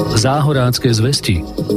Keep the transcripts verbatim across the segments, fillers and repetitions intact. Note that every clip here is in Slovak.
Záhorácké zvesti.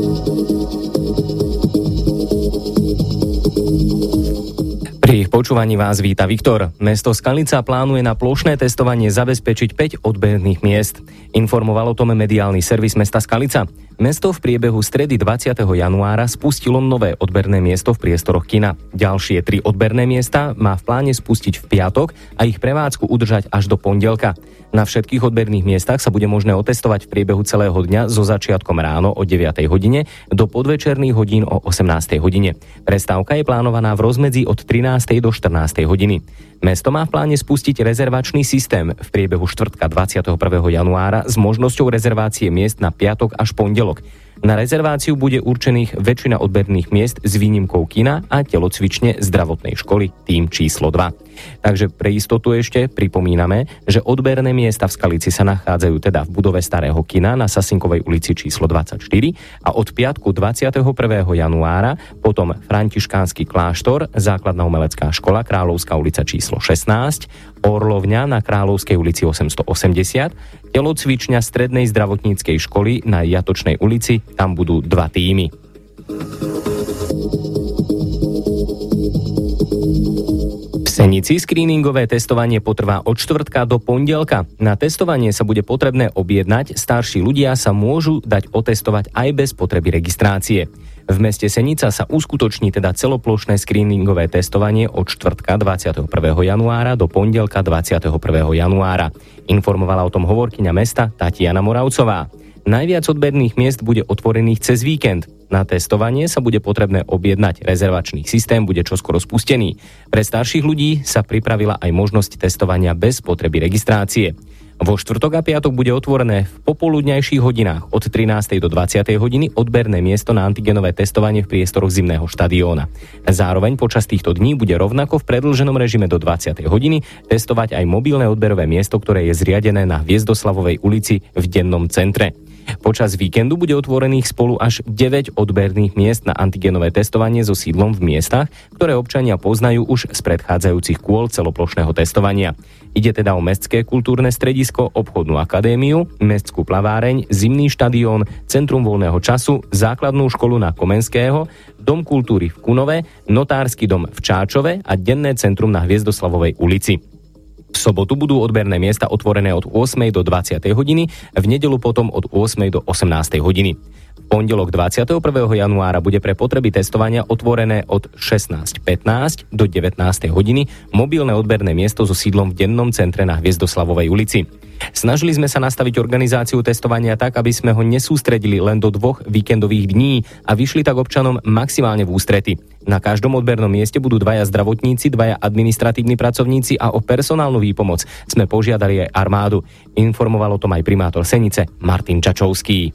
Pri ich počúvaní vás víta Viktor. Mesto Skalica plánuje na plošné testovanie zabezpečiť päť odberných miest. Informoval o tom mediálny servis mesta Skalica. Mesto v priebehu stredy dvadsiateho januára spustilo nové odberné miesto v priestoroch kina. Ďalšie tri odberné miesta má v pláne spustiť v piatok a ich prevádzku udržať až do pondelka. Na všetkých odberných miestach sa bude možné otestovať v priebehu celého dňa so začiatkom ráno o deviatej hodine do podvečerných hodín o osemnástej hodine. Prestávka je plánovaná v rozmedzi od trinástej do štrnástej hodiny. Mesto má v pláne spustiť rezervačný systém v priebehu štvrtka dvadsiateho prvého januára s možnosťou rezervácie miest na piatok až pondelok. Na rezerváciu bude určených väčšina odberných miest s výnimkou kina a telocvične zdravotnej školy tým číslo dva. Takže pre istotu ešte pripomíname, že odberné miesta v Skalici sa nachádzajú teda v budove Starého kina na Sasinkovej ulici číslo dvadsaťštyri a od piatku dvadsiateho prvého januára potom Františkánsky kláštor, Základná umelecká škola, Kráľovská ulica číslo šestnásť, Orlovňa na Kráľovskej ulici osemstoosemdesiat, telocvičňa Strednej zdravotníckej školy na Jatočnej ulici, tam budú dva tímy. V Senici screeningové testovanie potrvá od štvrtka do pondelka. Na testovanie sa bude potrebné objednať, starší ľudia sa môžu dať otestovať aj bez potreby registrácie. V meste Senica sa uskutoční teda celoplošné screeningové testovanie od štvrtka dvadsiateho prvého januára do pondelka dvadsiateho prvého januára. Informovala o tom hovorkyňa mesta Tatiana Moravcová. Najviac odberných miest bude otvorených cez víkend. Na testovanie sa bude potrebné objednať. Rezervačný systém bude čoskoro spustený. Pre starších ľudí sa pripravila aj možnosť testovania bez potreby registrácie. Vo štvrtok a piatok bude otvorené v popoludňajších hodinách od trinástej do dvadsiatej hodiny odberné miesto na antigenové testovanie v priestoroch zimného štadióna. Zároveň počas týchto dní bude rovnako v predĺženom režime do dvadsiatej hodiny testovať aj mobilné odberové miesto, ktoré je zriadené na Hviezdoslavovej ulici v dennom centre. Počas víkendu bude otvorených spolu až deväť odberných miest na antigenové testovanie so sídlom v miestach, ktoré občania poznajú už z predchádzajúcich kôl celoplošného testovania. Ide teda o mestské kultúrne stredisko, obchodnú akadémiu, mestskú plaváreň, zimný štadión, centrum voľného času, základnú školu na Komenského, dom kultúry v Kunove, notársky dom v Čáčove a denné centrum na Hviezdoslavovej ulici. V sobotu budú odberné miesta otvorené od ôsmej do dvadsiatej hodiny, v nedeľu potom od ôsmej do osemnástej hodiny. V pondelok dvadsiateho prvého januára bude pre potreby testovania otvorené od šestnásť pätnásť do devätnástej hodiny mobilné odberné miesto so sídlom v dennom centre na Hviezdoslavovej ulici. Snažili sme sa nastaviť organizáciu testovania tak, aby sme ho nesústredili len do dvoch víkendových dní a vyšli tak občanom maximálne v ústrety. Na každom odbernom mieste budú dvaja zdravotníci, dvaja administratívni pracovníci a o personálnu výpomoc sme požiadali aj armádu. Informoval o tom aj primátor Senice Martin Čačovský.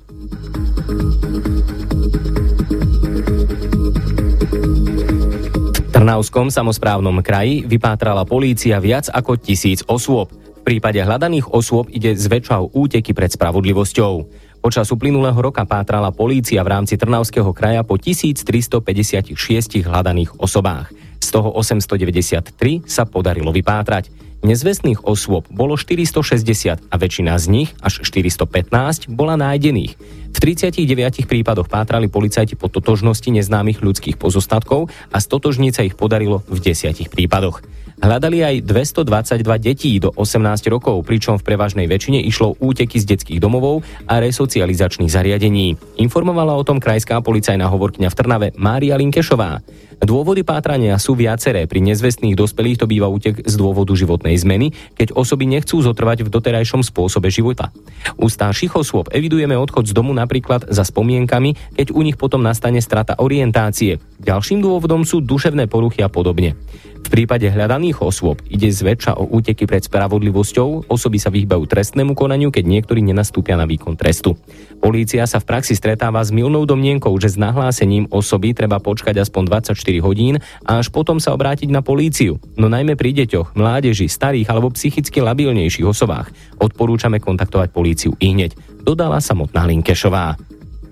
V Trnavskom samosprávnom kraji vypátrala polícia viac ako tisíc osôb. V prípade hľadaných osôb ide zväčša o úteky pred spravodlivosťou. Počas uplynulého roka pátrala polícia v rámci Trnavského kraja po tisíctristopäťdesiatšesť hľadaných osobách. Z toho osemstodeväťdesiattri sa podarilo vypátrať. Nezvestných osôb bolo štyristošesťdesiat a väčšina z nich, až štyristopätnásť, bola nájdených. V tridsiatich deviatich prípadoch pátrali policajti po totožnosti neznámych ľudských pozostatkov a stotožniť sa ich podarilo v desiatich prípadoch. Hľadali aj dvestodvadsaťdva detí do osemnásť rokov, pričom v prevažnej väčšine išlo úteky z detských domovov a resocializačných zariadení. Informovala o tom krajská policajná hovorkyňa v Trnave Mária Linkešová. Dôvody pátrania sú viaceré. Pri nezvestných dospelých to býva útek z dôvodu životnej zmeny, keď osoby nechcú zotrvať v doterajšom spôsobe života. U starších osôb evidujeme odchod z domu napríklad za spomienkami, keď u nich potom nastane strata orientácie. Ďalším dôvodom sú duševné poruchy a podobne. V prípade hľadaných osôb ide zväčša o úteky pred spravodlivosťou, osoby sa vyhýbajú trestnému konaniu, keď niektorí nenastúpia na výkon trestu. Polícia sa v praxi stretáva s mylnou domnienkou, že s nahlásením osoby treba počkať aspoň dvadsaťštyri hodín a až potom sa obrátiť na políciu. No najmä pri deťoch, mládeži, starých alebo psychicky labilnejších osobách odporúčame kontaktovať políciu ihneď, dodala samotná Linkešová.